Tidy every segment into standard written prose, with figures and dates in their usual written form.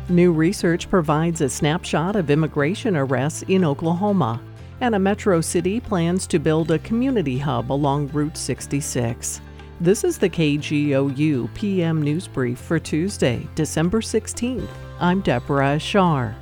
New research provides a snapshot of immigration arrests in Oklahoma, and a metro city plans to build a community hub along Route 66. This is the KGOU PM News Brief for Tuesday, December 16th. I'm Deborah Ashar.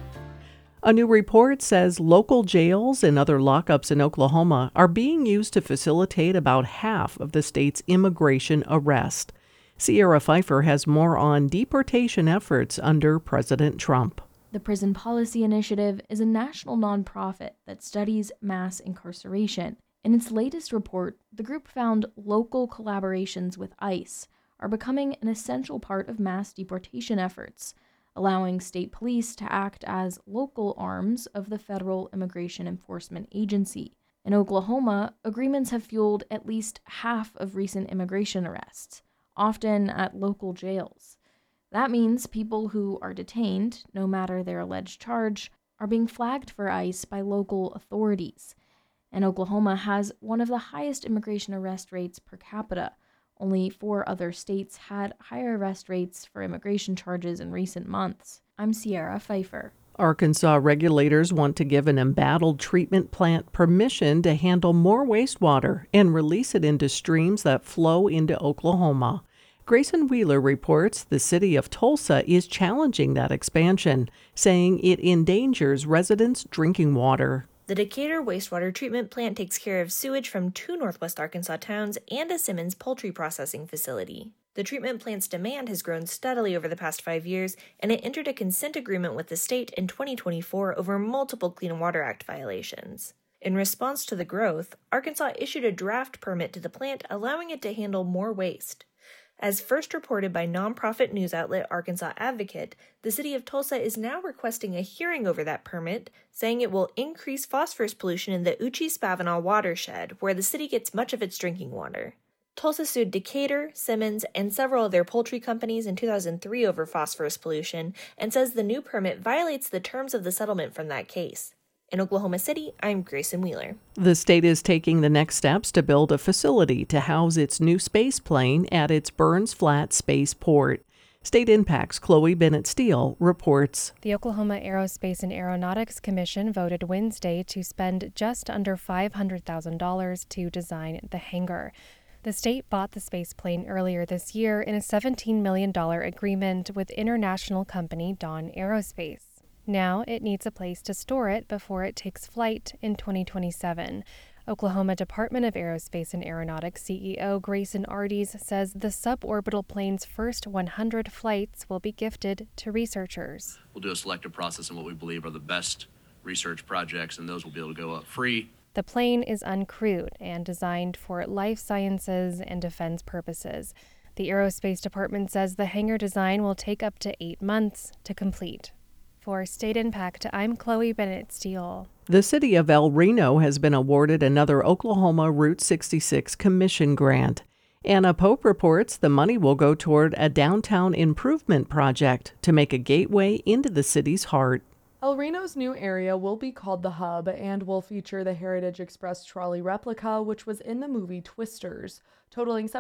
A new report says local jails and other lockups in Oklahoma are being used to facilitate about half of the state's immigration arrests. Sierra Pfeiffer has more on deportation efforts under President Trump. The Prison Policy Initiative is a national nonprofit that studies mass incarceration. In its latest report, the group found local collaborations with ICE are becoming an essential part of mass deportation efforts, allowing state police to act as local arms of the Federal Immigration Enforcement Agency. In Oklahoma, agreements have fueled at least half of recent immigration arrests, often at local jails. That means people who are detained, no matter their alleged charge, are being flagged for ICE by local authorities. And Oklahoma has one of the highest immigration arrest rates per capita. Only 4 other states had higher arrest rates for immigration charges in recent months. I'm Sierra Pfeiffer. Arkansas regulators want to give an embattled treatment plant permission to handle more wastewater and release it into streams that flow into Oklahoma. Grayson Wheeler reports the city of Tulsa is challenging that expansion, saying it endangers residents' drinking water. The Decatur wastewater treatment plant takes care of sewage from 2 northwest Arkansas towns and a Simmons poultry processing facility. The treatment plant's demand has grown steadily over the past 5 years, and it entered a consent agreement with the state in 2024 over multiple Clean Water Act violations. In response to the growth, Arkansas issued a draft permit to the plant, allowing it to handle more waste. As first reported by nonprofit news outlet Arkansas Advocate, the city of Tulsa is now requesting a hearing over that permit, saying it will increase phosphorus pollution in the Uchee-Spavinaw watershed, where the city gets much of its drinking water. Tulsa sued Decatur, Simmons, and several of their poultry companies in 2003 over phosphorus pollution, and says the new permit violates the terms of the settlement from that case. In Oklahoma City, I'm Grayson Wheeler. The state is taking the next steps to build a facility to house its new space plane at its Burns Flat Spaceport. State Impact's Chloe Bennett Steele reports. The Oklahoma Aerospace and Aeronautics Commission voted Wednesday to spend just under $500,000 to design the hangar. The state bought the space plane earlier this year in a $17 million agreement with international company Dawn Aerospace. Now it needs a place to store it before it takes flight in 2027. Oklahoma Department of Aerospace and Aeronautics CEO Grayson Ardes says the suborbital plane's first 100 flights will be gifted to researchers. We'll do a selective process in what we believe are the best research projects, and those will be able to go up free. The plane is uncrewed and designed for life sciences and defense purposes. The Aerospace Department says the hangar design will take up to 8 months to complete. For State Impact, I'm Chloe Bennett Steele. The city of El Reno has been awarded another Oklahoma Route 66 commission grant. Anna Pope reports the money will go toward a downtown improvement project to make a gateway into the city's heart. El Reno's new area will be called The Hub and will feature the Heritage Express trolley replica, which was in the movie Twisters. Totaling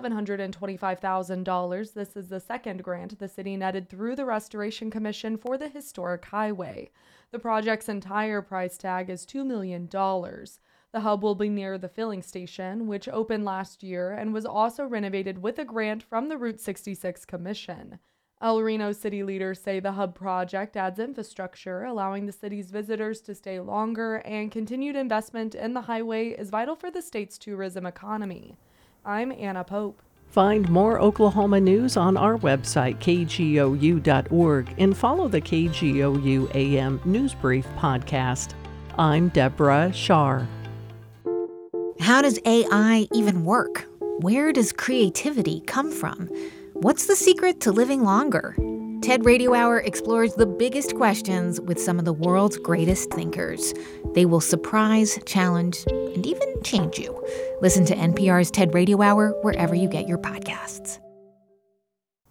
$725,000, this is the second grant the city netted through the Restoration Commission for the historic highway. The project's entire price tag is $2 million. The hub will be near the filling station, which opened last year and was also renovated with a grant from the Route 66 Commission. El Reno city leaders say the hub project adds infrastructure, allowing the city's visitors to stay longer, and continued investment in the highway is vital for the state's tourism economy. I'm Anna Pope. Find more Oklahoma news on our website, kgou.org, and follow the KGOU AM News Brief podcast. I'm Deborah Shar. How does AI even work? Where does creativity come from? What's the secret to living longer? TED Radio Hour explores the biggest questions with some of the world's greatest thinkers. They will surprise, challenge, and even change you. Listen to NPR's TED Radio Hour wherever you get your podcasts.